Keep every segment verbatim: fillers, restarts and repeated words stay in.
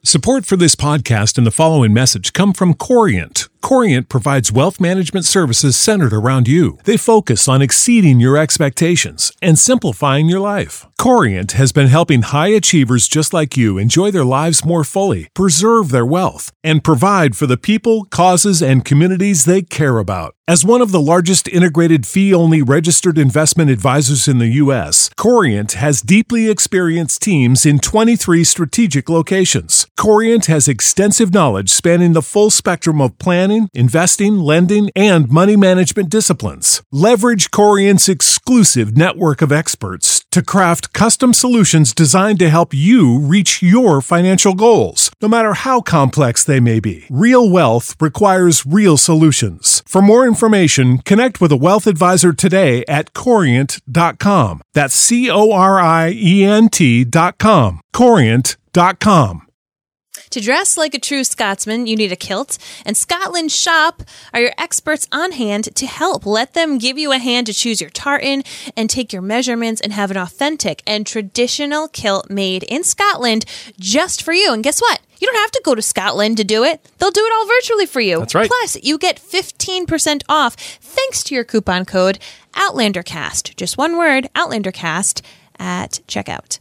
Support for this podcast and the following message come from Corient. Corient provides wealth management services centered around you. They focus on exceeding your expectations and simplifying your life. Corient has been helping high achievers just like you enjoy their lives more fully, preserve their wealth, and provide for the people, causes, and communities they care about. As one of the largest integrated fee-only registered investment advisors in the U S, Corient has deeply experienced teams in twenty-three strategic locations. Corient has extensive knowledge spanning the full spectrum of planning, investing, lending, and money management disciplines. Leverage Corient's exclusive network of experts to craft custom solutions designed to help you reach your financial goals, no matter how complex they may be. Real wealth requires real solutions. For more information, connect with a wealth advisor today at corient dot com. That's C O R I E N T dot com. corient dot com. To dress like a true Scotsman, you need a kilt, and Scotland Shop are your experts on hand to help. Let them give you a hand to choose your tartan and take your measurements and have an authentic and traditional kilt made in Scotland just for you. And guess what? You don't have to go to Scotland to do it. They'll do it all virtually for you. That's right. Plus, you get fifteen percent off thanks to your coupon code OutlanderCast. Just one word, OutlanderCast, at checkout.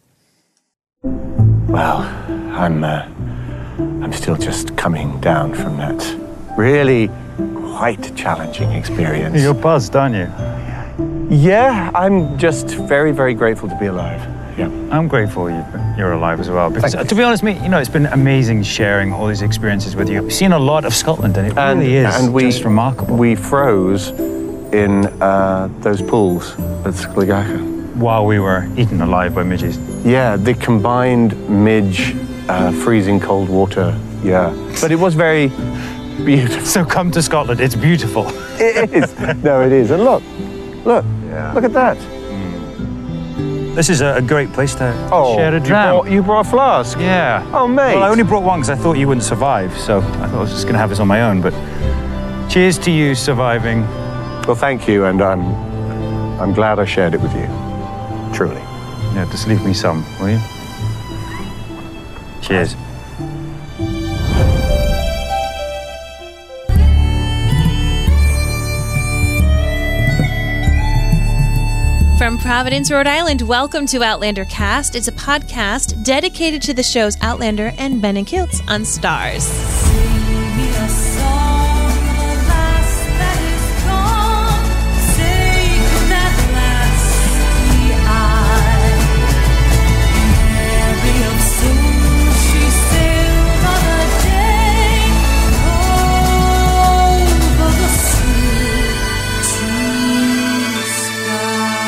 Well, I'm... Uh... I'm still just coming down from that really quite challenging experience. You're buzzed, aren't you? Yeah, I'm just very, very grateful to be alive. Yeah, I'm grateful you, you're alive as well. Because to be honest, mate, you know, it's been amazing sharing all these experiences with you. We've seen a lot of Scotland, and it and, really is and we, just remarkable. We froze in uh, those pools at Sligacha. While we were eaten alive by midges. Yeah, the combined midge... Uh, freezing cold water, yeah. But it was very beautiful. So come to Scotland, it's beautiful. It is. No, it is. And look, look, yeah. Look at that. Mm. This is a, a great place to oh, share a you dram. Brought, you brought a flask? Yeah. Oh, mate. Well, I only brought one because I thought you wouldn't survive, so I thought I was just going to have this on my own, but cheers to you surviving. Well, thank you, and I'm, I'm glad I shared it with you. Truly. Yeah, just leave me some, will you? Cheers. From Providence, Rhode Island, welcome to Outlander Cast. It's a podcast dedicated to the shows Outlander and Ben and Kilts on Stars. Sing me a song of a lass that is gone, sing that lass the eye. Mary of soon she sailed on a day over the sea to the sky.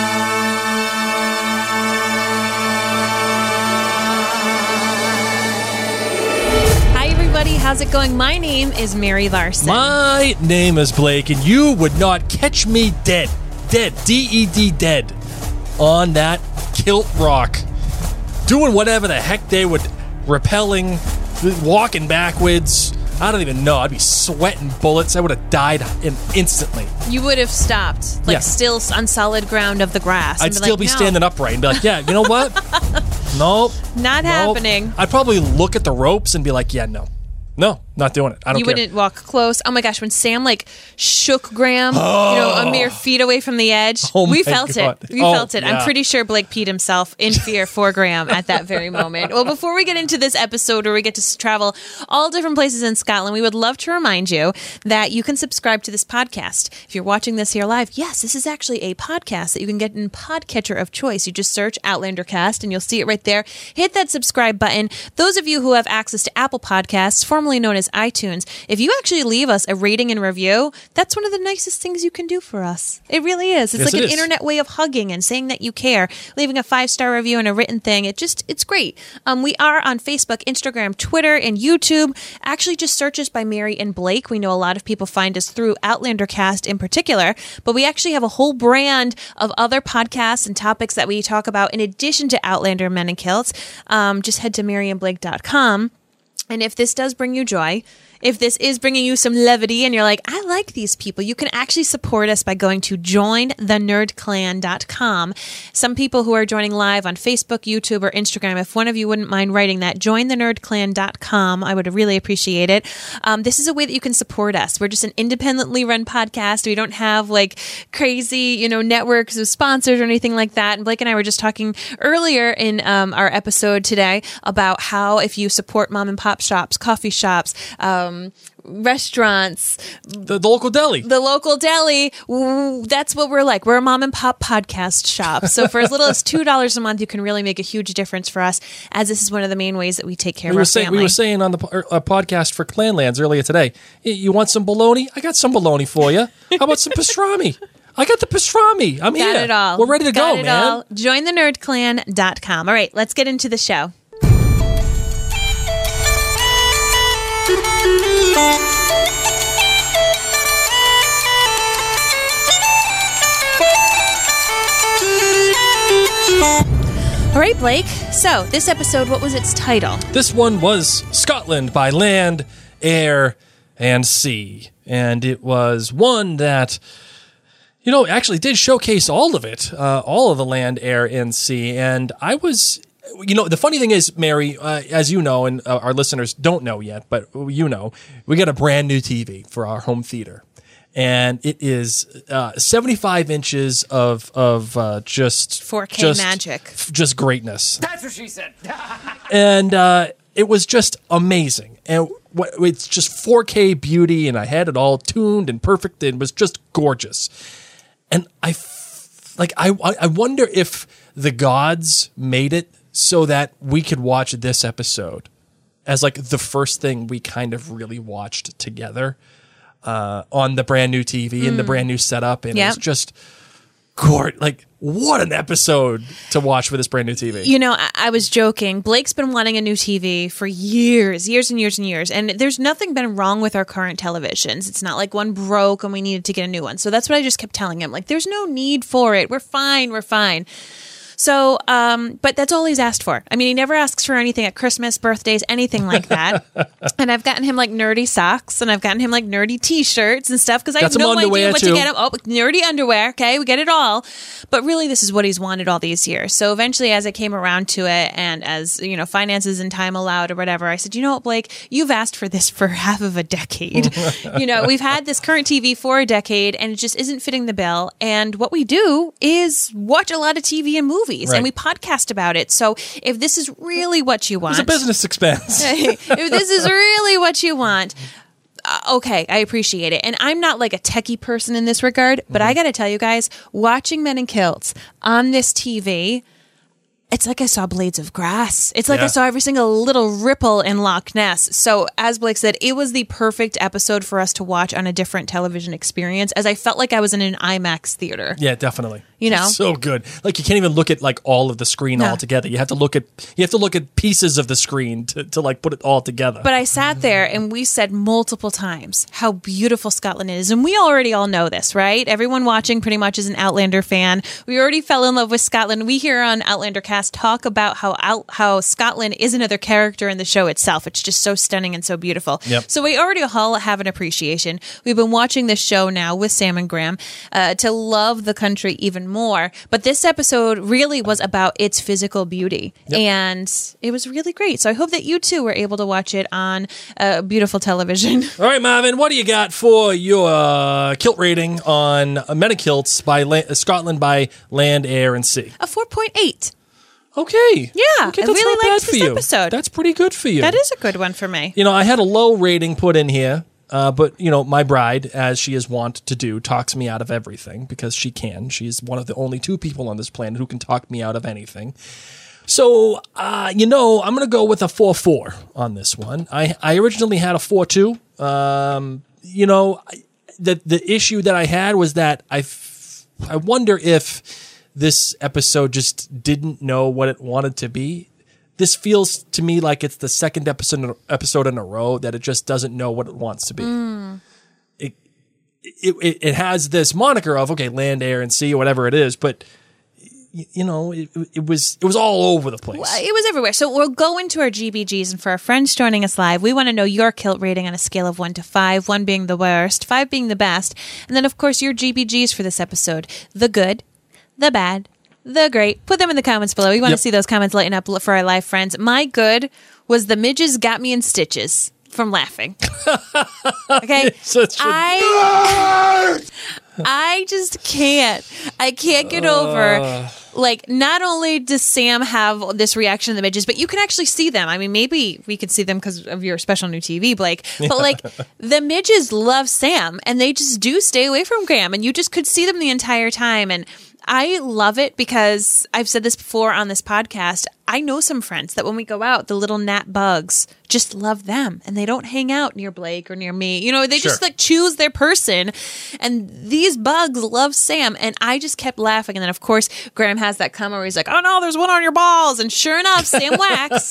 How's it going? My name is Mary Larson. My name is Blake, and you would not catch me dead, dead, D E D dead, on that Kilt Rock, doing whatever the heck they would, rappelling, walking backwards. I don't even know. I'd be sweating bullets. I would have died in instantly. You would have stopped, like yeah. still on solid ground of the grass. I'd be still like, be no. standing upright and be like, yeah, you know what? Nope. Not nope. happening. I'd probably look at the ropes and be like, yeah, no. No, not doing it. I don't you care. You wouldn't walk close. Oh my gosh, when Sam like shook Graham, oh. you know, a mere feet away from the edge, oh we felt God. it. We oh, felt it. Yeah. I'm pretty sure Blake peed himself in fear for Graham at that very moment. Well, before we get into this episode where we get to travel all different places in Scotland, we would love to remind you that you can subscribe to this podcast. If you're watching this here live, yes, this is actually a podcast that you can get in podcatcher of choice. You just search Outlander Cast and you'll see it right there. Hit that subscribe button. Those of you who have access to Apple Podcasts, formerly known as iTunes, if you actually leave us a rating and review, that's one of the nicest things you can do for us. It really is. It's yes, like it an is. internet way of hugging and saying that you care. Leaving a five-star review and a written thing, it just, it's great. Um, we are on Facebook, Instagram, Twitter, and YouTube. Actually, just search us by Mary and Blake. We know a lot of people find us through Outlander Cast in particular, but we actually have a whole brand of other podcasts and topics that we talk about in addition to Outlander Men and Kilts. Um, just head to mary and blake dot com. And if this does bring you joy, if this is bringing you some levity and you're like, I like these people, you can actually support us by going to join the nerd clan dot com. Some people who are joining live on Facebook, YouTube, or Instagram, if one of you wouldn't mind writing that, join the nerd clan dot com. I would really appreciate it. Um, this is a way that you can support us. We're just an independently run podcast. We don't have like crazy, you know, networks of sponsors or anything like that. And Blake and I were just talking earlier in um, our episode today about how if you support mom and pop shops, coffee shops, um, restaurants, The, the local deli. the local deli, w- that's what we're like. We're a mom and pop podcast shop. So for as little as two dollars a month, you can really make a huge difference for us, as this is one of the main ways that we take care We of were, our saying, family. we were saying on the po- er, uh, podcast for Clanlands earlier today, "Y- you want some bologna? I got some bologna for you. How about some pastrami? I got the pastrami. I'm Got here. it all. We're ready to Got go, it man. all. join the nerd clan dot com. All right, let's get into the show. All right, Blake. So, this episode, what was its title? This one was Scotland by Land, Air, and Sea. And it was one that, you know, actually did showcase all of it, uh, all of the land, air, and sea. And I was, you know, the funny thing is, Mary, uh, as you know, and uh, our listeners don't know yet, but you know, we got a brand new T V for our home theater. And it is uh, seventy-five inches of of uh, just four K just, magic. f- just greatness. That's what she said. and uh, it was just amazing, and what, it's just four K beauty, and I had it all tuned and perfect, and it was just gorgeous. And I, f- like, I I wonder if the gods made it so that we could watch this episode as like the first thing we kind of really watched together. Uh, on the brand new T V and the brand new setup, and Yep. it's just gorgeous. Like, what an episode to watch for this brand new T V. You know, I, I was joking. Blake's been wanting a new T V for years, years and years and years. And there's nothing been wrong with our current televisions. It's not like one broke and we needed to get a new one. So that's what I just kept telling him. Like, there's no need for it. We're fine. We're fine. So, um, but that's all he's asked for. I mean, he never asks for anything at Christmas, birthdays, anything like that. And I've gotten him like nerdy socks, and I've gotten him like nerdy T-shirts and stuff because I Got have some no underwear, idea what too. to get him. Oh, nerdy underwear. Okay, we get it all. But really, this is what he's wanted all these years. So eventually, as I came around to it, and as you know, finances and time allowed or whatever, I said, you know what, Blake, you've asked for this for half of a decade. You know, we've had this current T V for a decade, and it just isn't fitting the bill. And what we do is watch a lot of T V and movies, Right. and we podcast about it. So if this is really what you want, It's a business expense. if this is really what you want, uh, okay, I appreciate it. And I'm not like a techie person in this regard, but I got to tell you guys, watching Men in Kilts on this T V, it's like I saw blades of grass. It's like Yeah. I saw every single little ripple in Loch Ness. So as Blake said, it was the perfect episode for us to watch on a different television experience, as I felt like I was in an IMAX theater. Yeah, definitely. You know? So good. Like, you can't even look at like all of the screen No. all together. You have to look at you have to look at pieces of the screen to, to like put it all together. But I sat there and we said multiple times how beautiful Scotland is. And we already all know this, right? Everyone watching pretty much is an Outlander fan. We already fell in love with Scotland. We here on Outlander Cast talk about how out, how Scotland is another character in the show itself. It's just so stunning and so beautiful. Yep. So we already all have an appreciation. We've been watching this show now with Sam and Graham uh, to love the country even more. But this episode really was about its physical beauty. Yep. And it was really great. So I hope that you too were able to watch it on uh, beautiful television. All right, Marvin, what do you got for your uh, kilt rating on uh, Metakilts by La- Scotland by Land, Air, and Sea? A four point eight. Okay. Yeah, okay, I that's really not bad liked for this you. episode. That's pretty good for you. That is a good one for me. You know, I had a low rating put in here, uh, but, you know, my bride, as she is wont to do, talks me out of everything because she can. She's one of the only two people on this planet who can talk me out of anything. So, uh, you know, I'm going to go with a four four on this one. I, I originally had a four two. Um, you know, I, the the issue that I had was that I, f- I wonder if this episode just didn't know what it wanted to be. This feels to me like it's the second episode episode in a row that it just doesn't know what it wants to be. Mm. It, it it it has this moniker of, okay, land, air, and sea, or whatever it is, but you know, it, it was it was all over the place. It was everywhere. So we'll go into our G B Gs, and for our friends joining us live, we want to know your kilt rating on a scale of one to five, one being the worst, five being the best, and then, of course, your G B Gs for this episode. The good, the bad, the great. Put them in the comments below. We want Yep. to see those comments lighten up for our live friends. My good was the midges got me in stitches from laughing. Okay? Such a- I... I just can't. I can't get over, like, not only does Sam have this reaction to the midges, but you can actually see them. I mean, maybe we can see them because of your special new T V, Blake. But, like, the midges love Sam, and they just do stay away from Graham, and you just could see them the entire time. And I love it because I've said this before on this podcast. I know some friends that when we go out, the little gnat bugs just love them, and they don't hang out near Blake or near me. You know, they just Sure. like choose their person, and these bugs love Sam. And I just kept laughing. And then, of course, Graham has that comment where he's like, "Oh no, there's one on your balls," and sure enough, Sam whacks.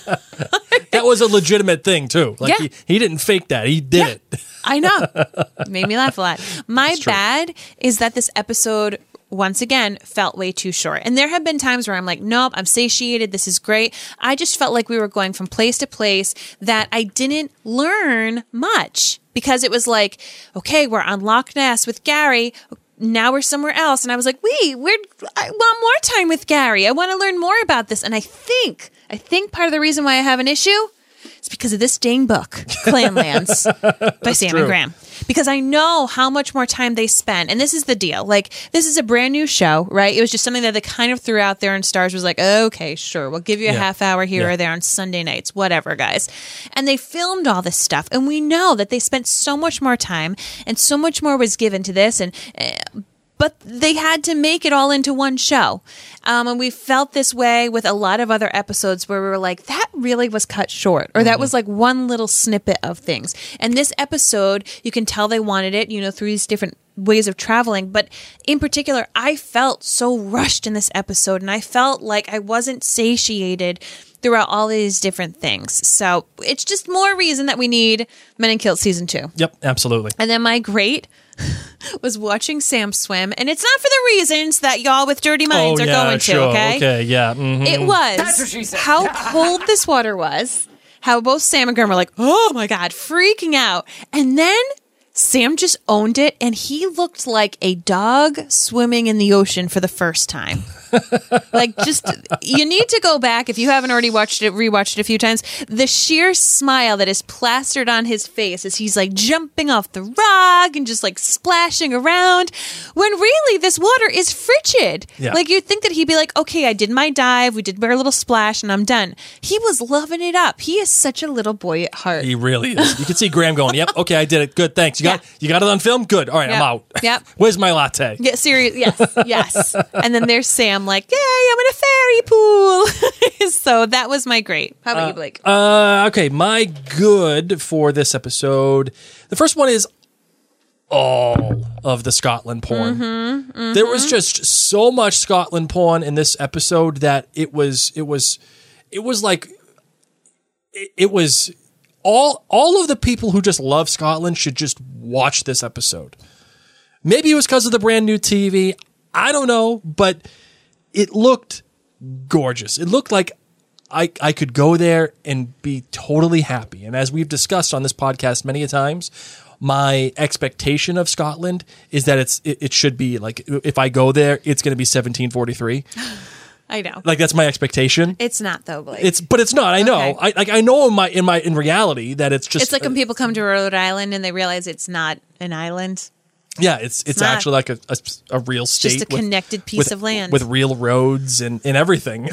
That was a legitimate thing too. Like Yeah. he, he didn't fake that. He did Yeah. it. I know. Made me laugh a lot. My true. bad is that this episode, once again, felt way too short. And there have been times where I'm like, nope, I'm satiated. This is great. I just felt like we were going from place to place that I didn't learn much because it was like, okay, we're on Loch Ness with Gary. Now we're somewhere else. And I was like, wait, we're, I want more time with Gary. I want to learn more about this. And I think, I think part of the reason why I have an issue is because of this dang book, Clanlands, by Sam true. and Graham. Because I know how much more time they spend. And this is the deal. Like, this is a brand new show, right? It was just something that they kind of threw out there, and Stars was like, okay, sure, we'll give you a Yeah. half hour here Yeah. or there on Sunday nights, whatever, guys. And they filmed all this stuff. And we know that they spent so much more time, and so much more was given to this. And uh, but they had to make it all into one show. Um, and we felt this way with a lot of other episodes where we were like, that really was cut short, or that was like one little snippet of things. And this episode, you can tell they wanted it, you know, through these different ways of traveling. But in particular, I felt so rushed in this episode, and I felt like I wasn't satiated throughout all these different things. So it's just more reason that we need Men in Kilt season two. Yep, absolutely. And then my great was watching Sam swim, and it's not for the reasons that y'all with dirty minds oh, are yeah, going sure. to, okay? Okay, yeah. mhm. It was how cold this water was, how both Sam and Graham were like, oh my God, freaking out. And then Sam just owned it, and he looked like a dog swimming in the ocean for the first time. Like, just, you need to go back if you haven't already watched it, rewatched it a few times. The sheer smile that is plastered on his face as he's like jumping off the rock and just like splashing around, when really this water is frigid. Yeah. Like, you'd think that he'd be like, okay, I did my dive, we did our little splash, and I'm done. He was loving it up. He is such a little boy at heart. He really is. You can see Graham going, yep, okay, I did it. Good, thanks. You got Yeah. you got it on film? Good. All right, Yep. I'm out. Yep. Where's my latte? Yeah, serious. Yes, yes. And then there's Sam, like, yay, I'm in a fairy pool. So that was my great. How about you, Blake? Uh, okay, my good for this episode. The first one is all of the Scotland porn. Mm-hmm, mm-hmm. There was just so much Scotland porn in this episode that it was it was it was like it, it was all all of the people who just love Scotland should just watch this episode. Maybe it was because of the brand new T V. I don't know, but it looked gorgeous. It looked like I, I could go there and be totally happy. And as we've discussed on this podcast many a times, my expectation of Scotland is that it's it, it should be like, if I go there, it's going to be seventeen forty-three. I know. Like, that's my expectation. It's not, though, Blake. It's but it's not. I know. Okay. I like I know in my in my in reality that it's just It's like when people come to Rhode Island and they realize it's not an island. yeah, it's it's, not. actually like a, a, a real state, Just a with- connected piece with- of land. with real roads and, and everything.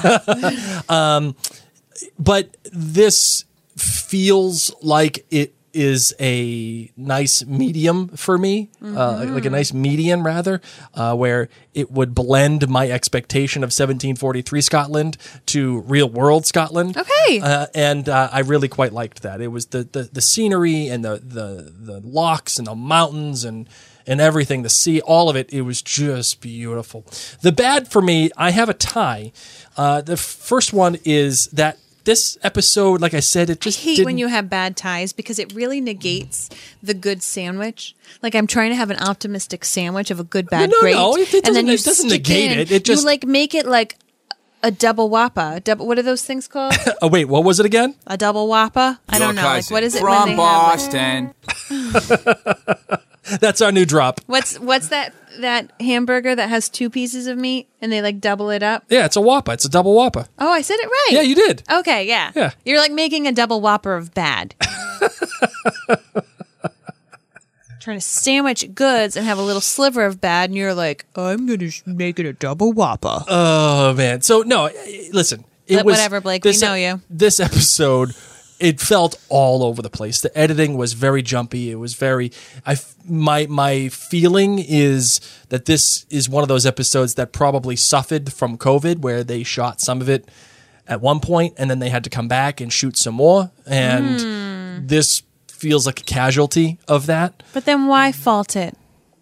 um, but this feels like it is a nice medium for me, uh, like, like a nice median rather, uh, where it would blend my expectation of seventeen forty-three Scotland to real world Scotland. Okay. Uh, and uh, I really quite liked that. It was the, the, the scenery and the, the, the lochs and the mountains and, and everything, the sea, all of it. It was just beautiful. The bad for me, I have a tie. Uh, the first one is that this episode, like I said, it I just hate didn't, when you have bad ties because it really negates the good sandwich. Like I'm trying to have an optimistic sandwich of a good, bad, no, great, no, it- it and then doesn't- you it doesn't stick negate in, it. It just- you like make it like a double whopper. Double, what are those things called? Oh, wait, what was it again? A double whopper? I Your don't know. Like cousin what is it from when they Boston? have? Like, That's our new drop. what's what's that that hamburger that has two pieces of meat and they like double it up? Yeah, it's a Whopper. It's a double Whopper. Oh, I said it right. Yeah, you did. Okay, yeah. Yeah. You're like making a double whopper of bad. Trying to sandwich goods and have a little sliver of bad, and you're like, I'm going to make it a double whopper. Oh, man. So, no, listen. It But was, whatever, Blake, we this- know you. This episode, it felt all over the place. The editing was very jumpy. It was very... I, f- my, my feeling is that this is one of those episodes that probably suffered from COVID, where they shot some of it at one point, and then they had to come back and shoot some more. And Hmm. this feels like a casualty of that. But then why fault it?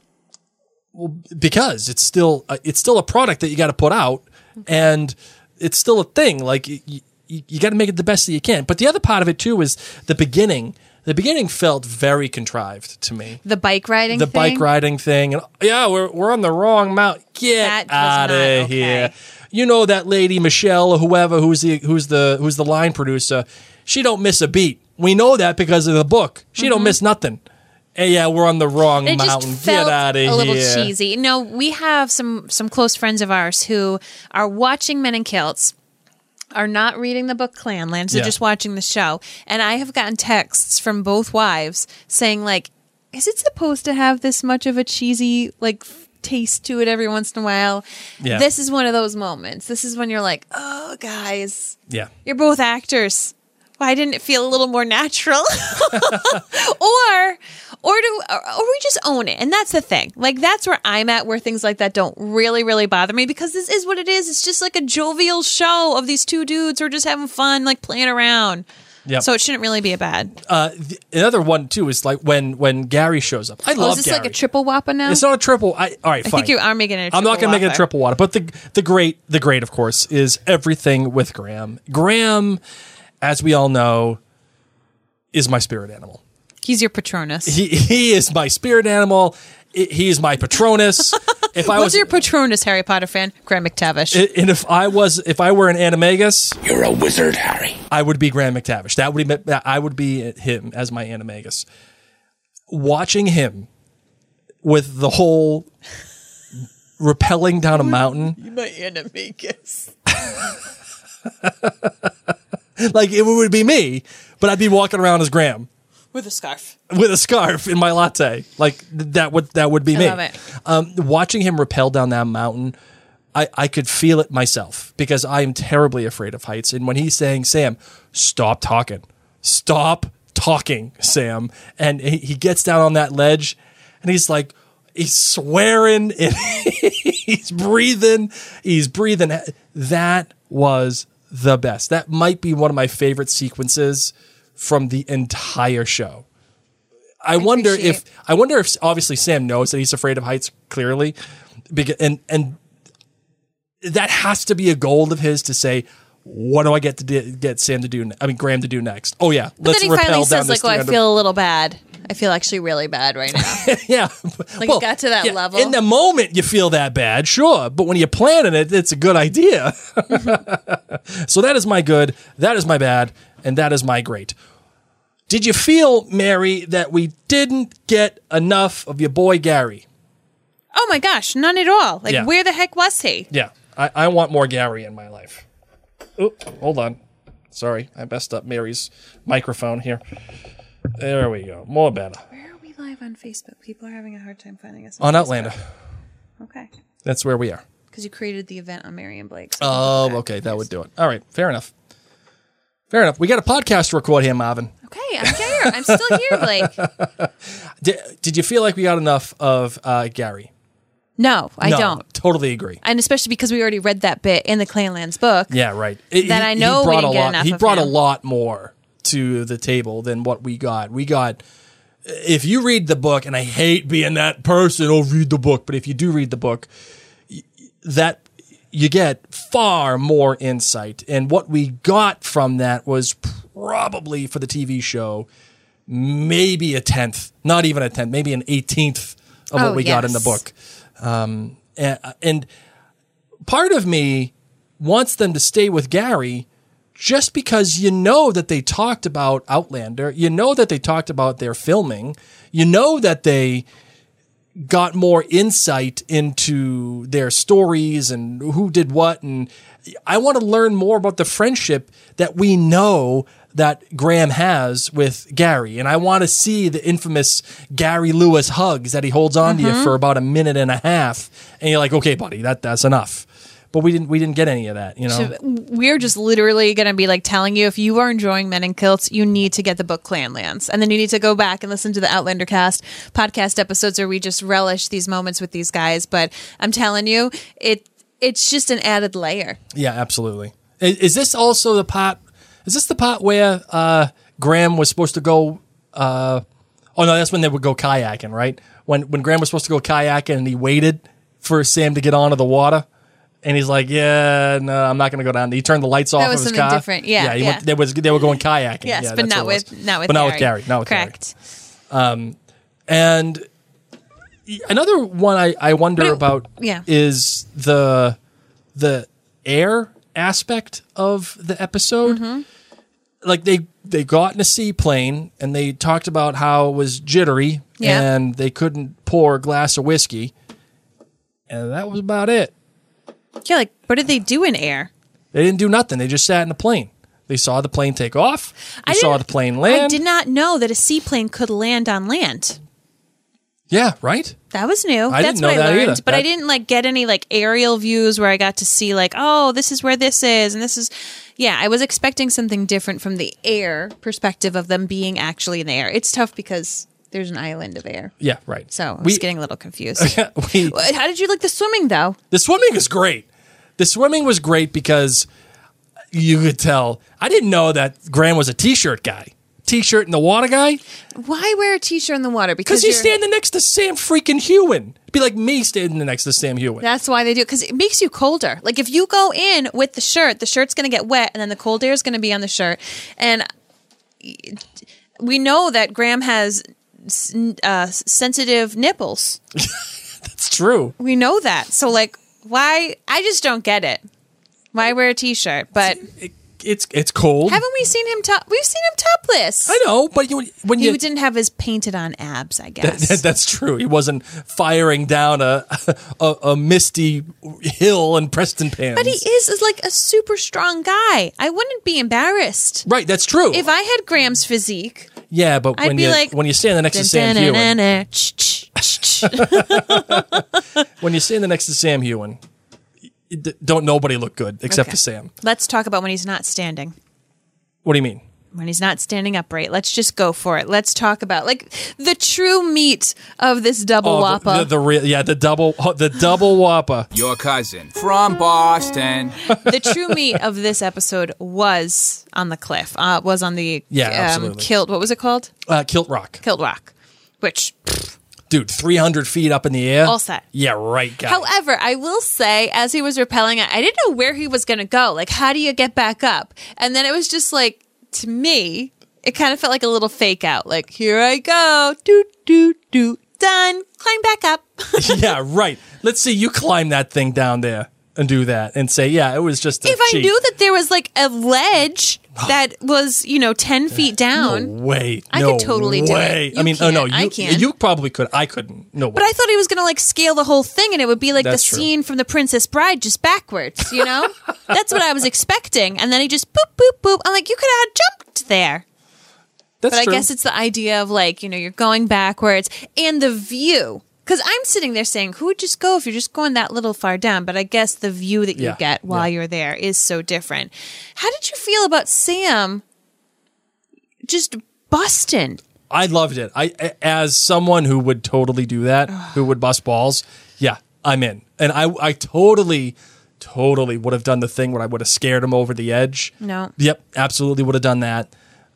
Because it's still uh, it's still a product that you got to put out, and it's still a thing. Like you, you, you got to make it the best that you can. But the other part of it too is the beginning. The beginning felt very contrived to me. The bike riding The thing? bike riding thing, and yeah, we're we're on the wrong mount. Get That was out not of okay. here! You know that lady Michelle or whoever who's the who's the who's the line producer. She don't miss a beat. We know that because of the book. She don't miss nothing. Hey, yeah, we're on the wrong It mountain. just felt Get out of a here! little cheesy. No, we have some some close friends of ours who are watching Men in Kilts, are not reading the book Clanland, so Yeah. just watching the show. And I have gotten texts from both wives saying, like, is it supposed to have this much of a cheesy, like, f- taste to it every once in a while? Yeah. This is one of those moments. This is when you're like, oh, guys, Yeah. you're both actors. Why didn't it feel a little more natural? or or do or, or we just own it. And that's the thing. Like that's where I'm at, where things like that don't really, really bother me, because this is what it is. It's just like a jovial show of these two dudes who are just having fun, like playing around. Yep. So it shouldn't really be a bad. Uh, the, another one too is like when when Gary shows up. I Oh, love is this Gary. like a triple whopper now? It's not a triple. I all right. I Fine. think you are making it a I'm not triple going to make it a whopper. triple water, but the the great the great of course is everything with Graham. Graham, as we all know, is my spirit animal. He's your Patronus. He he is my spirit animal. I- He is my Patronus. If I What's was your Patronus, Harry Potter fan? Graham McTavish. I- and if I was if I were an animagus, You're a wizard, Harry. I would be Graham McTavish. That would be I would be him as my animagus. Watching him with the whole rappelling down a mountain, my animagus. like it would be me, but I'd be walking around as Graham With a scarf. with a scarf in my latte. Like th- that would that would be I me. love it. Um, watching him rappel down that mountain, I, I could feel it myself because I am terribly afraid of heights. And when he's saying, Sam, stop talking, stop talking, Sam. And he, he gets down on that ledge and he's like, he's swearing and he's breathing, he's breathing. That was the best. That might be one of my favorite sequences from the entire show. I, wonder appreciate- if I wonder if obviously Sam knows that he's afraid of heights clearly, because and and that has to be a goal of his to say, what do I get to do, get Sam to do? I mean Graham to do next? Oh yeah, But let's then he rappel finally down says, this like, oh, I three hundred feel a little bad. I feel actually really bad right now. yeah, Like, it got to that level. In the moment, you feel that bad, sure, but when you're planning it, it's a good idea. So that is my good, that is my bad, and that is my great. Did you feel, Mary, that we didn't get enough of your boy Gary? Oh my gosh, none at all. Like, Yeah. where the heck was he? Yeah, I, I want more Gary in my life. Oh, hold on. Sorry, I messed up Mary's microphone here. There we go. More better. Where are we live on Facebook? People are having a hard time finding us. On Facebook. Outlander. Okay. That's where we are. Because you created the event on Mary and Blake. so Oh, people are okay. That confused. would do it. All right. Fair enough. Fair enough. We got a podcast to record here, Marvin. Okay, I'm here. I'm still here, Blake. Did, did you feel like we got enough of uh, Gary? No, I No, don't. Totally agree. And especially because we already read that bit in the Clanlands book. Yeah, right. It- That I know we brought didn't a get lot. enough He of brought a him. lot more to the table than what we got. We got. If you read the book, and I hate being that person, oh, read the book, but if you do read the book, y- that you get far more insight. And what we got from that was probably for the T V show, maybe a tenth, not even a tenth, maybe an eighteenth of Oh, what we got in the yes. book. Um, and, and part of me wants them to stay with Gary just because you know that they talked about Outlander. You know that they talked about their filming. You know that they got more insight into their stories and who did what. And I want to learn more about the friendship that we know that Graham has with Gary. And I want to see the infamous Gary Lewis hugs that he holds on to you for about a minute and a half. And you're like, okay, buddy, that that's enough. But we didn't we didn't get any of that, you know. So we're just literally going to be like telling you, if you are enjoying Men in Kilts, you need to get the book Clanlands. And then you need to go back and listen to the Outlander Cast podcast episodes where we just relish these moments with these guys. But I'm telling you, it it's just an added layer. Yeah, absolutely. Is, is this also the part, is this the part where uh, Graham was supposed to go, uh, oh no, that's when they would go kayaking, right? When, when Graham was supposed to go kayaking and he waited for Sam to get onto the water. And he's like, yeah, no, I'm not going to go down. He turned the lights off That was of his something car. different. Yeah, yeah. He yeah. Went, they, was, they were going kayaking. Yes, yeah, but that's not what it with was. not with but Gary. not with Gary. Not with Correct. Gary. Um, and another one I, I wonder But it- about yeah. is the the air aspect of the episode. Mm-hmm. Like they they got in a seaplane and they talked about how it was jittery Yeah. and they couldn't pour a glass of whiskey, and that was about it. Yeah, like what did they do in air? They didn't do nothing. They just sat in the plane. They saw the plane take off. They I saw didn't- the plane land. I did not know that a seaplane could land on land. Yeah, right? That was new. I That's didn't know what I that learned. either. But I That- didn't like get any like aerial views where I got to see like, oh, this is where this is and this is yeah, I was expecting something different from the air perspective of them being actually in the air. It's tough because there's an island of air. Yeah, right. So I was We- getting a little confused. we, How did you like the swimming though? the swimming is great. The swimming was great because you could tell. I didn't know that Graham was a T-shirt guy. T-shirt in the water guy? Why wear a t-shirt in the water? Because he's you're- standing next to Sam freaking Hewen. It'd be like me standing next to Sam Hewen. That's why they do it, because it makes you colder. Like if you go in with the shirt, the shirt's going to get wet, and then the cold air is going to be on the shirt. And we know that Graham has uh, sensitive nipples. It's true. We know that. So like, why? I just don't get it. Why wear a t-shirt? But It, it's it's cold. haven't we seen him top? We've seen him topless. I know, but you, when He you didn't have his painted on abs, I that, guess. that- that's true. He wasn't firing down a a, a misty hill in Preston Pans. but he is, is like a super strong guy. I wouldn't be embarrassed. right. That's true. If I had Graham's physique, yeah, but I'd when be you like, when you stand next to Sam Hewen, dun-dun-dun-dun-dun, when you stand next to Sam Hewen, y- don't nobody look good except Okay. for Sam. Let's talk about when he's not standing. What do you mean? When he's not standing upright. Let's just go for it. Let's talk about like the true meat of this double Oh, whopper. the, the, the real, yeah, the double, oh, the double whopper. Your cousin from Boston. The true meat of this episode was on the cliff. Uh, was on the Yeah, um, absolutely. kilt. What was it called? Uh, Kilt Rock, Kilt Rock. Which, dude, three hundred feet up in the air. All set. Yeah, right, guy. however, I will say, as he was rappelling, I didn't know where he was going to go. Like, how do you get back up? And then it was just like, to me, it kind of felt like a little fake out. Like, here I go. Doot, doot, doot. Done. Climb back up. Yeah, right. Let's see you climb that thing down there and do that and say, yeah, it was just a If I cheat. knew that there was like a ledge that was, you know, ten feet down. No way. I no could totally do it. way. You I mean, oh no, can't. you, I can. you probably could. I couldn't. No way. But I thought he was going to like scale the whole thing and it would be like That's the true. scene from The Princess Bride just backwards, you know? That's what I was expecting. And then he just boop, boop, boop. I'm like, you could have jumped there. That's But true. I guess it's the idea of like, you know, you're going backwards and the view. Because I'm sitting there saying, who would just go if you're just going that little far down? But I guess the view that you Yeah, get while yeah. you're there is so different. How did you feel about Sam just busting? I loved it. I, I- as someone who would totally do that, who would bust balls. Yeah, I'm in. And I, I totally, totally would have done the thing where I would have scared him over the edge. No. Yep, absolutely would have done that.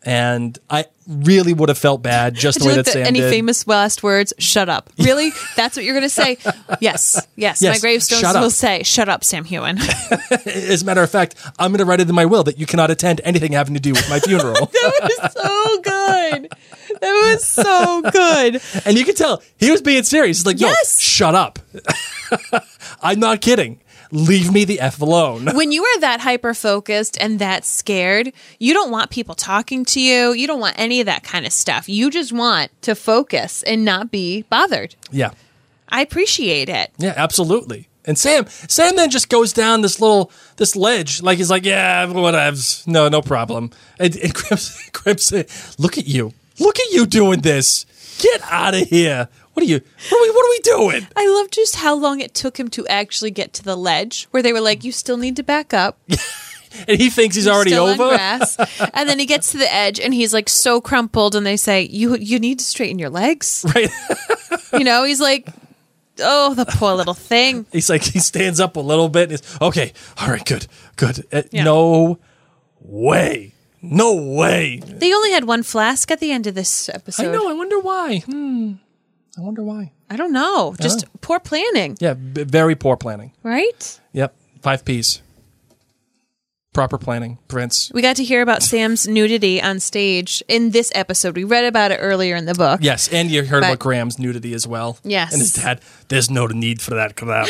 And I really would have felt bad just the Did way you that look at Sam any did. famous last words? Shut up. Really? That's what you're going to say? Yes. Yes. Yes, My gravestones shut up. will say, shut up, Sam Hewen. As a matter of fact, I'm going to write it in my will that you cannot attend anything having to do with my funeral. That was so good. That was so good. And you can tell he was being serious. He's like, no, Yes. shut up. I'm not kidding. Leave me the F alone. When you are that hyper focused and that scared, you don't want people talking to you. You don't want any of that kind of stuff. You just want to focus and not be bothered. Yeah. I appreciate it. Yeah, absolutely. And Sam, Sam then just goes down this little, this ledge. Like he's like, yeah, whatevs. No, no problem. And, and Grimps, Grimps, look at you. Look at you doing this. Get out of here. What are you, what are we, what are we doing? I love just how long it took him to actually get to the ledge where they were like, you still need to back up. And he thinks he's You're already still on over. grass. And then he gets to the edge and he's like so crumpled and they say, you you need to straighten your legs. Right. You know, he's like, oh, the poor little thing. He's like, he stands up a little bit. And he's, okay. All right, good, good. Uh, Yeah. No way. No way. They only had one flask at the end of this episode. I know. I wonder why. Hmm. I wonder why. I don't know. Just poor planning, Yeah, b- very poor planning. right? Yep. Five P's. Proper planning, Prince. We got to hear about Sam's nudity on stage in this episode. We read about it earlier in the book. Yes, and you heard But- about Graham's nudity as well. Yes. And his dad, there's no need for that, Graham.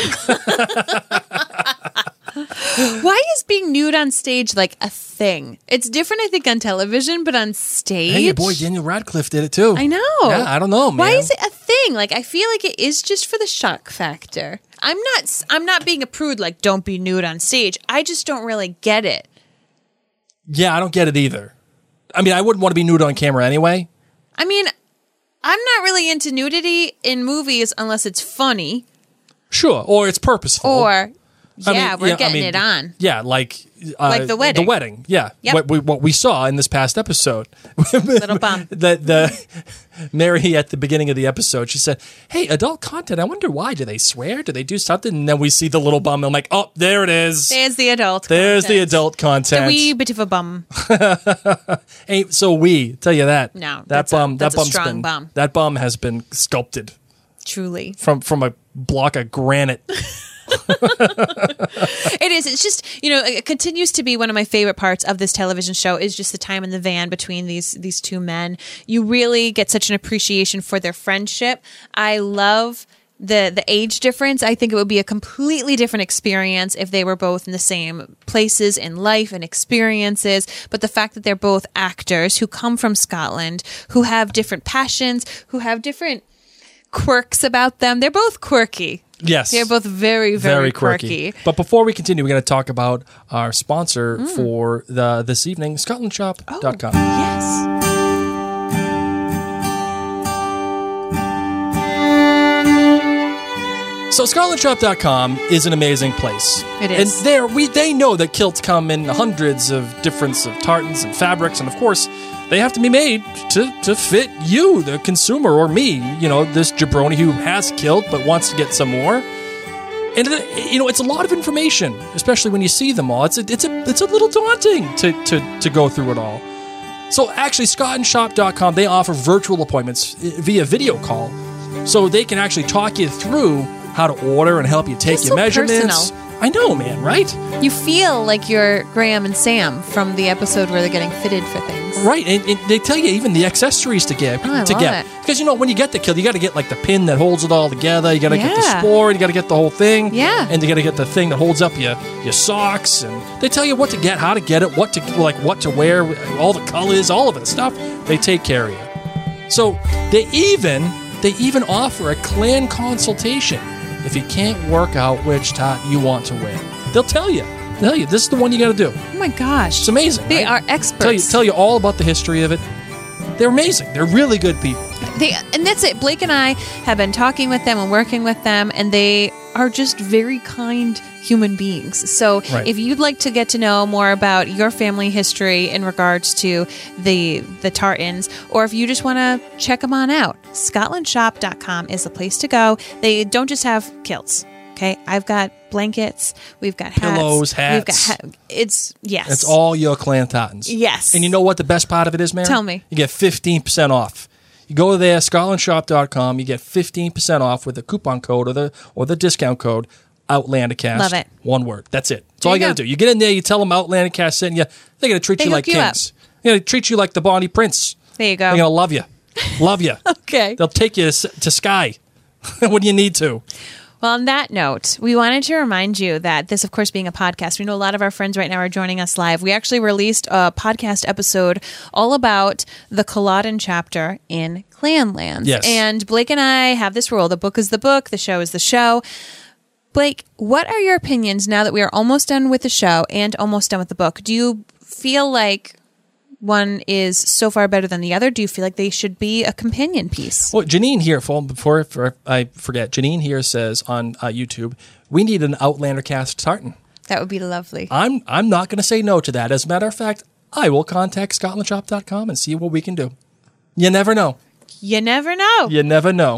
Why is being nude on stage like a thing? It's different, I think, on television, but on stage. Hey, your boy Daniel Radcliffe did it too. I know. Yeah, I don't know, man. Why is it a thing? Like, I feel like it is just for the shock factor. I'm not. I'm not being a prude. Like, don't be nude on stage. I just don't really get it. Yeah, I don't get it either. I mean, I wouldn't want to be nude on camera anyway. I mean, I'm not really into nudity in movies unless it's funny Sure, or it's purposeful. or. I Yeah, mean, we're yeah, I getting mean, it on. Yeah, like uh, Like the wedding. The wedding, yeah. Yep. What we what we saw in this past episode. Little bump. the the Mary at the beginning of the episode, she said, "Hey, adult content. I wonder why. Do they swear? Do they do something?" And then we see the little bum. And I'm like, "Oh, there it is. There's the adult. There's the content. adult A content." wee bit of a bum. Ain't so we tell you that. No, that that's a- bum. that's a that bum's strong been, bum. That bum has been sculpted Truly. from from a block of granite. It is. It's just, you know, it continues to be one of my favorite parts of this television show is just the time in the van between these these two men. You really get such an appreciation for their friendship. I love the the age difference. I think it would be a completely different experience if they were both in the same places in life and experiences. But the fact that they're both actors who come from Scotland, who have different passions, who have different quirks about them. They're both quirky. Yes. They're both very, very, quirky. But before we continue, we're going to talk about our sponsor Mm. for the this evening, Scotland Shop dot com. Yes. So Scotland Shop dot com is an amazing place. It is. And there we they know that kilts come in hundreds of different of tartans and fabrics, and of course they have to be made to, to fit you, the consumer, or me, you know, this jabroni who has kilt but wants to get some more. And uh, you know, it's a lot of information, especially when you see them all. It's a, it's a it's a little daunting to, to, to go through it all. So actually, Scotland Shop dot com, they offer virtual appointments via video call, so they can actually talk you through how to order and help you take They're your so measurements. personal. I know, man, right? You feel like you're Graham and Sam from the episode where they're getting fitted for things. Right, and, and they tell you even the accessories to get Oh, I to love get it. because you know when you get the kilt, you got to get like the pin that holds it all together. You got to get the Yeah. spore, you got to get the whole thing. Yeah. and you got to get the thing that holds up your your socks, and they tell you what to get, how to get it, what to like, what to wear, all the colors, all of it stuff. They take care of you. So they even they even offer a clan consultation if you can't work out which top you want to wear. They'll tell you. They'll tell you this is the one you got to do. Oh my gosh. It's amazing. They right? are experts. Tell you, tell you all about the history of it. They're amazing. They're really good people. They, and that's it. Blake and I have been talking with them and working with them, and they are just very kind human beings. So Right. if you'd like to get to know more about your family history in regards to the the tartans, or if you just want to check them on out, Scotland Shop dot com is the place to go. They don't just have kilts. Okay, I've got blankets. We've got hats, Pillows, hats. We've got ha- it's yes. It's all your Clan Tartans. Yes. And you know what the best part of it is, Mary? Tell me. You get fifteen percent off. You go there, scotland shop dot com. You get fifteen percent off with the coupon code or the or the discount code OutlanderCast. Love it. One word. That's it. That's There all you you got to go. do. You get in there, you tell them OutlanderCast sent you. They're going to treat They you hook like you kings. They're going to treat you like the Bonnie Prince. There you go. They're going to love you. Love you. Okay. They'll take you to, to Sky when you need to. Well, on that note, we wanted to remind you that this, of course, being a podcast, we know a lot of our friends right now are joining us live. We actually released a podcast episode all about the Culloden chapter in Clanlands. Yes. And Blake and I have this rule. The book is the book. The show is the show. Blake, what are your opinions now that we are almost done with the show and almost done with the book? Do you feel like one is so far better than the other? Do you feel like they should be a companion piece? Well, Janine here, before, before I forget, Janine here says on uh, YouTube, we need an OutlanderCast tartan. That would be lovely. I'm I'm not going to say no to that. As a matter of fact, I will contact scotland shop dot com and see what we can do. You never know. You never know. You never know.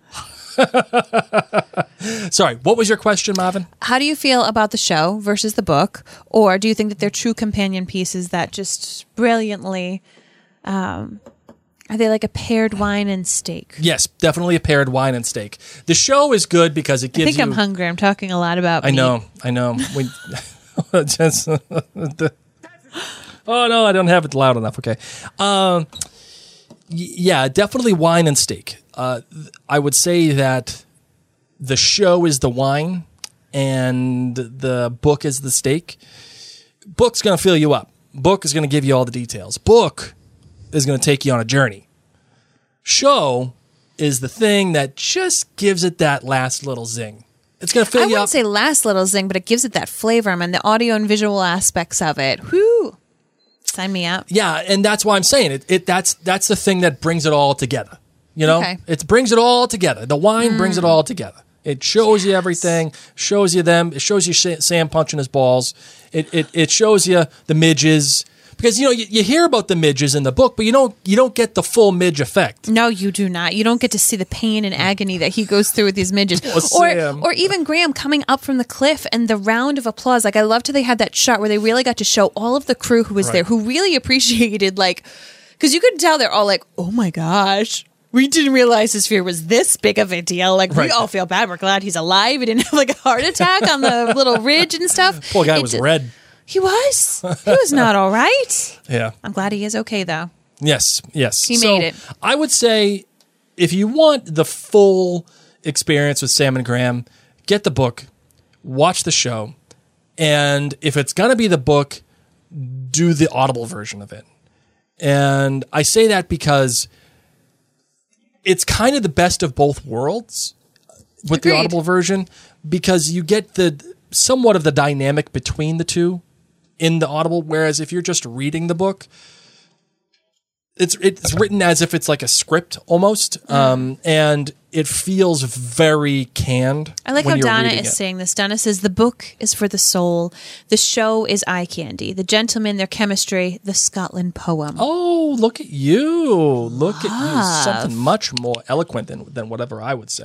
Sorry, what was your question, Marvin? How do you feel about the show versus the book? Or do you think that they're true companion pieces that just brilliantly, um, are they like a paired wine and steak? Yes, definitely a paired wine and steak. The show is good because it I gives think you... I'm hungry. I'm talking a lot about I meat. know, I know. We, just, the, oh, no, I don't have it loud enough. Okay. Um, y- yeah, definitely wine and steak. Uh, th- I would say that the show is the wine and the book is the steak. Book's going to fill you up. Book is going to give you all the details. Book is going to take you on a journey. Show is the thing that just gives it that last little zing. It's going to fill I you wouldn't up. say last little zing, but it gives it that flavor. I mean, the audio and visual aspects of it. Whoo! Sign me up. Yeah, and that's why I'm saying it. It that's that's the thing that brings it all together. You know, Okay. it brings it all together. The wine brings it all together. It shows you everything. Shows you them. It shows you Sa- Sam punching his balls. It it it shows you the midges because you know you, you hear about the midges in the book, but you don't you don't get the full midge effect. No, you do not. You don't get to see the pain and agony that he goes through with these midges. Oh, or Sam. or even Graham coming up from the cliff and the round of applause. Like, I loved how they had that shot where they really got to show all of the crew who was Right. there, who really appreciated, like, because you could tell they're all like, oh my gosh. We didn't realize his fear was this big of a deal. Like, Right. we all feel bad. We're glad he's alive. He didn't have like a heart attack on the little ridge and stuff. Poor guy It was just- red. He was. He was not all right. Yeah. I'm glad he is okay, though. Yes, yes. He So, made it. I would say if you want the full experience with Sam and Graham, get the book, watch the show, and if it's going to be the book, do the Audible version of it. And I say that because it's kind of the best of both worlds with the Agreed. Audible version because you get the somewhat of the dynamic between the two in the Audible, whereas if you're just reading the book, it's it's written as if it's like a script almost, um, and it feels very canned. I like when how you're Donna reading is it. saying this. Donna says the book is for the soul, the show is eye candy, the gentlemen, their chemistry, the Scotland poem. Oh, look at you! Look at Ah. you! Something much more eloquent than than whatever I would say.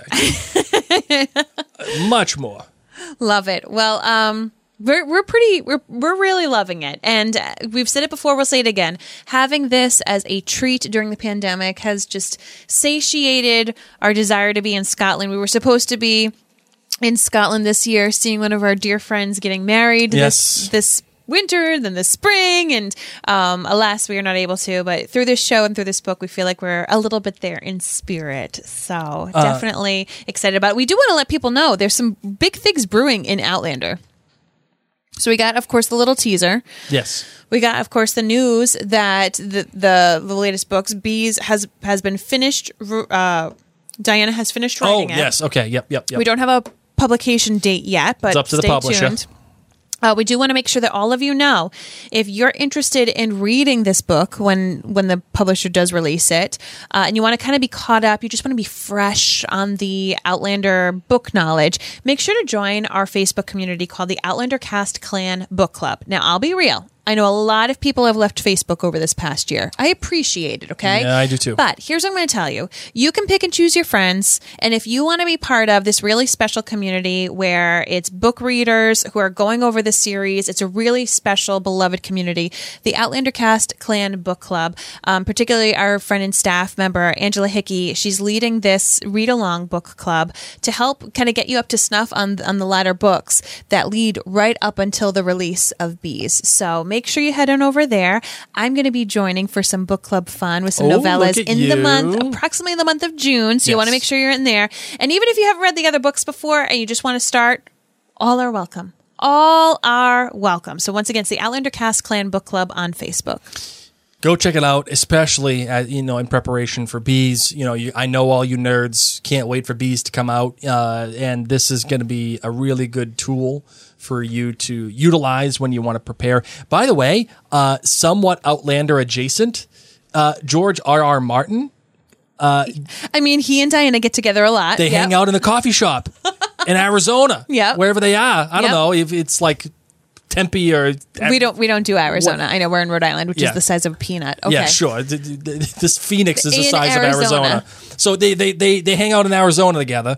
Much more. Love it. Well, um, we're we're pretty we're we're really loving it, and uh, we've said it before. We'll say it again. Having this as a treat during the pandemic has just satiated our desire to be in Scotland. We were supposed to be in Scotland this year, seeing one of our dear friends getting married. Yes. This, this winter, then this spring, and um, alas, we are not able to. But through this show and through this book, we feel like we're a little bit there in spirit. So definitely excited about it. We do want to let people know there's some big things brewing in Outlander. So we got, of course, the little teaser. Yes. We got, of course, the news that the the, the latest books, Bees, has has been finished. Uh, Diana has finished Oh, writing it. yes. Okay. Yep. Yep. Yep. We don't have a publication date yet, but It's up to the stay publisher. tuned. Uh, we do want to make sure that all of you know if you're interested in reading this book when when the publisher does release it, uh, and you want to kind of be caught up, you just want to be fresh on the Outlander book knowledge, make sure to join our Facebook community called the Outlander Cast Clan Book Club. Now, I'll be real. I know a lot of people have left Facebook over this past year. I appreciate it, okay? Yeah, I do too. But here's what I'm going to tell you. You can pick and choose your friends, and if you want to be part of this really special community where it's book readers who are going over the series, it's a really special, beloved community. The Outlander Cast Clan Book Club, um, particularly our friend and staff member, Angela Hickey, she's leading this read-along book club to help kind of get you up to snuff on, on the latter books that lead right up until the release of Bees. So make sure you head on over there. I'm going to be joining for some book club fun with some Oh, novellas look at in the you. month, approximately the month of June. So you Yes. want to make sure you're in there. And even if you haven't read the other books before and you just want to start, all are welcome. All are welcome. So once again, it's the Outlander Cast Clan Book Club on Facebook. Go check it out, especially uh, you know in preparation for Bees. You know, you, I know all you nerds can't wait for Bees to come out, uh, and this is going to be a really good tool for you to utilize when you want to prepare. By the way, uh, somewhat Outlander adjacent, uh, George R. R. Martin. I mean, he and Diana get together a lot. They Yep. hang out in the coffee shop in Arizona. Yep. Wherever they are. I don't Yep. know if it's like Tempe or We don't. We don't do Arizona. What? I know we're in Rhode Island, which Yeah. is the size of a peanut. Okay. Yeah, sure. Th- th- th- This Phoenix is the In size Arizona. of Arizona. So they, they, they, they hang out in Arizona together.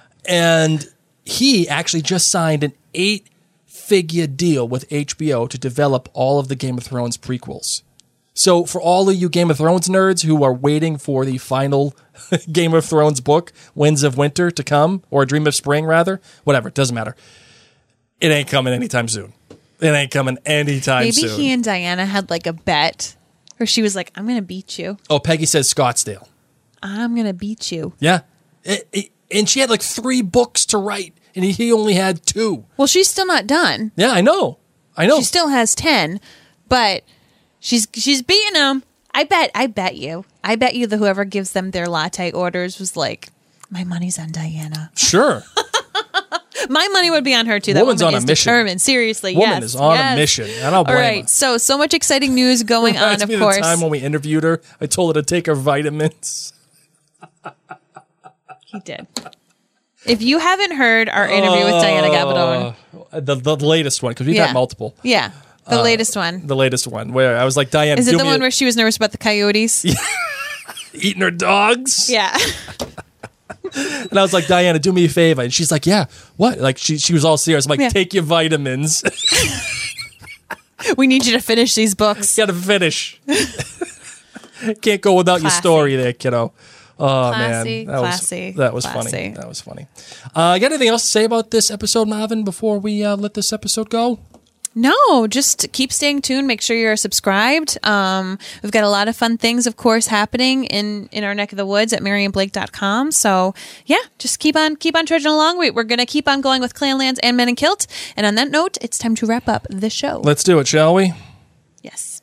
And he actually just signed an eight-figure deal with H B O to develop all of the Game of Thrones prequels. So for all of you Game of Thrones nerds who are waiting for the final Game of Thrones book, Winds of Winter, to come, or Dream of Spring, rather, whatever, it doesn't matter. It ain't coming anytime soon. It ain't coming anytime Maybe soon. he and Diana had like a bet where she was like, "I'm going to beat you. oh, Peggy says Scottsdale. I'm going to beat you." Yeah. It- it- and she had like three books to write, and he only had two. Well, she's still not done. Yeah, I know. I know. She still has ten, but she's she's beating them. I bet. I bet you. I bet you that whoever gives them their latte orders was like, "My money's on Diana." Sure. My money would be on her too. That Woman's woman on a is mission. determined. Seriously, Woman yes, is on a yes. mission. I don't blame All right. her. So so much exciting news going on. Reminds Of me course. the time when we interviewed her, I told her to take her vitamins. He did. If you haven't heard our interview with Diana Gabaldon, Uh, the, the latest one, because we've yeah, had multiple. Yeah, the latest one. The latest one, where I was like, Diana, Is it do the me one a- where she was nervous about the coyotes? eating her dogs? Yeah. And I was like, Diana, do me a favor. And she's like, yeah, what? Like, she, she was all serious. I'm like, Yeah. take your vitamins. We need you to finish these books. Gotta finish. Can't go without your Classy. story there, kiddo. Oh, Classy, man. That classy, was, that was classy. funny. That was funny. Uh, got anything else to say about this episode, Marvin, before we uh, let this episode go? No, just keep staying tuned. Make sure you're subscribed. Um, we've got a lot of fun things, of course, happening in, in our neck of the woods at marion blake dot com. So yeah, just keep on keep on trudging along. We, we're going to keep on going with Clanlands and Men in Kilt. And on that note, it's time to wrap up the show. Let's do it, shall we? Yes.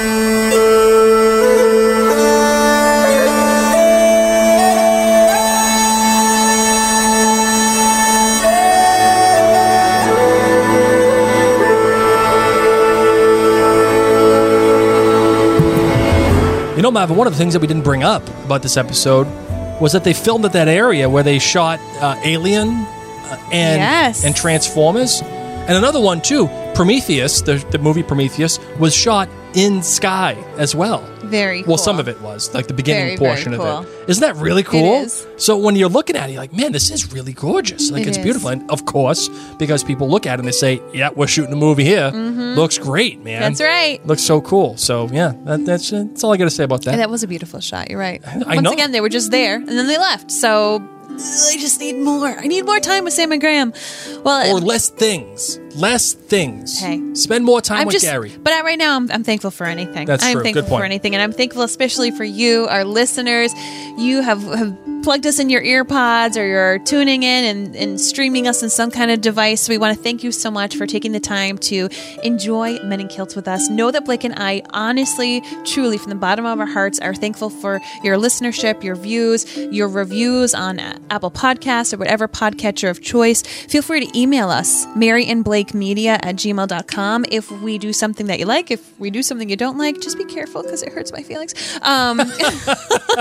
You know, Marvin, one of the things that we didn't bring up about this episode was that they filmed at that area where they shot uh, Alien uh, and Yes. and Transformers. And another one, too, Prometheus, the, the movie Prometheus, was shot in Sky as well. Very cool. Well, some of it was, like the beginning Very, very portion cool. of it. Isn't that really cool? is. So when you're looking at it, you're like, man, this is really gorgeous. Like, It it's is. beautiful. And of course, because people look at it and they say, yeah, we're shooting a movie here. Looks great, man. Mm-hmm. That's right. Looks so cool. So, yeah, that, that's, uh, that's all I got to say about that. And that was a beautiful shot. You're right. I Once know. again, they were just there and then they left. So I just need more. I need more time with Sam and Graham. Well, Or less things. Less things. Hey. Spend more time I'm with just, Gary. but I, right now, I'm, I'm thankful for anything. That's I'm true. thankful Good point. for anything, and I'm thankful especially for you, our listeners. You have, have plugged us in your ear pods, or you're tuning in and, and streaming us in some kind of device. We want to thank you so much for taking the time to enjoy Men in Kilts with us. Know that Blake and I, honestly, truly, from the bottom of our hearts, are thankful for your listenership, your views, your reviews on uh, Apple Podcasts or whatever podcatcher of choice. Feel free to email us, Mary and Blake Media at gmail dot com. If we do something that you like, if we do something you don't like, just be careful because it hurts my feelings. Um,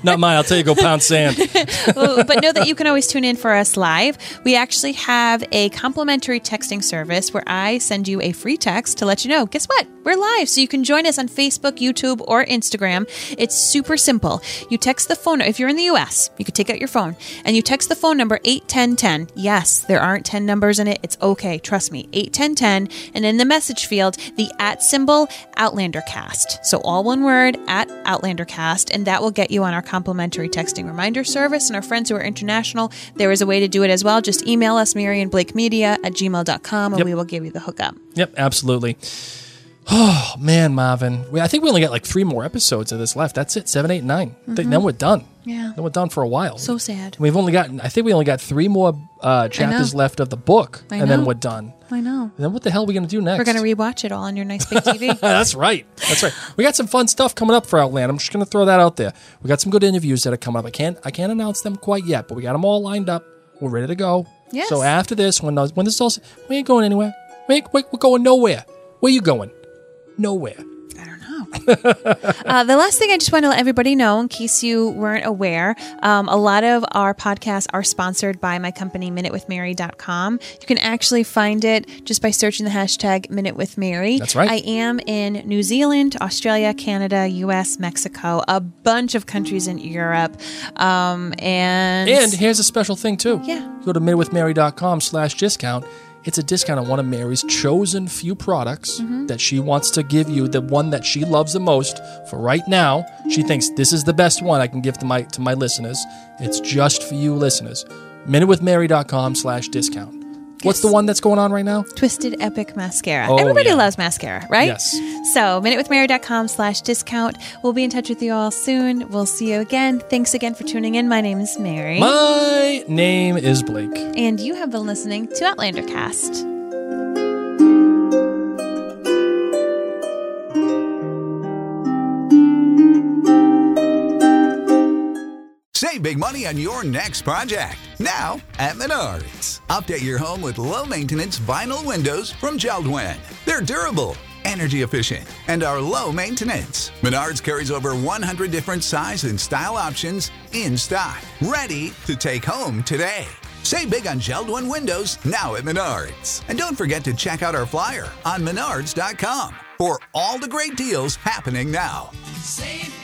Not mine. I'll tell you, go pound sand. Well, but know that you can always tune in for us live. We actually have a complimentary texting service where I send you a free text to let you know, guess what? We're live. So you can join us on Facebook, YouTube, or Instagram. It's super simple. You text the phone. If you're in the U S, you could take out your phone and you text the phone number eight ten ten. Yes, there aren't ten numbers in it. It's okay. Trust me. eight ten ten. And in the message field, the at symbol, OutlanderCast. So all one word, at OutlanderCast. And that will get you on our complimentary texting reminder service. And our friends who are international, there is a way to do it as well. Just email us, Mary and Blake Media at gmail dot com, and Yep. we will give you the hookup. Yep, absolutely. Oh, man, Marvin. We, I think we only got like three more episodes of this left. That's it. Seven, eight, nine. Th- Then we're done. Yeah. Then we're done for a while. So sad. We've only gotten, I think we only got three more uh, chapters left of the book, I and then know. we're done. I know. And then what the hell are we going to do next? We're going to rewatch it all on your nice big T V. That's right. That's right. We got some fun stuff coming up for Outland. I'm just going to throw that out there. We got some good interviews that are coming up. I can't I can't announce them quite yet, but we got them all lined up. We're ready to go. Yes. So after this, when those, when this is all, we ain't going anywhere. We ain't, we- we're going nowhere. Where you going? Nowhere. I don't know. uh, the last thing I just want to let everybody know, in case you weren't aware, um, a lot of our podcasts are sponsored by my company, minute with mary dot com. You can actually find it just by searching the hashtag Minute with Mary. That's right. I am in New Zealand, Australia, Canada, U S, Mexico, a bunch of countries in Europe. Um, and And here's a special thing, too. Yeah. Go to minute with mary dot com slash discount. It's a discount on one of Mary's chosen few products Mm-hmm. that she wants to give you, the one that she loves the most. For right now, she thinks this is the best one I can give to my to my listeners. It's just for you listeners. minute with mary dot com slash discount. What's the one that's going on right now? Twisted Epic Mascara. Oh, Everybody yeah. loves mascara, right? Yes. So, minute with mary dot com slash discount. We'll be in touch with you all soon. We'll see you again. Thanks again for tuning in. My name is Mary. My name is Blake. And you have been listening to OutlanderCast. Save big money on your next project. Now at Menards. Update your home with low-maintenance vinyl windows from Jeld-Wen. They're durable, energy efficient, and are low maintenance. Menards carries over one hundred different size and style options in stock, ready to take home today. Save big on Jeld-Wen windows now at Menards. And don't forget to check out our flyer on menards dot com for all the great deals happening now. Save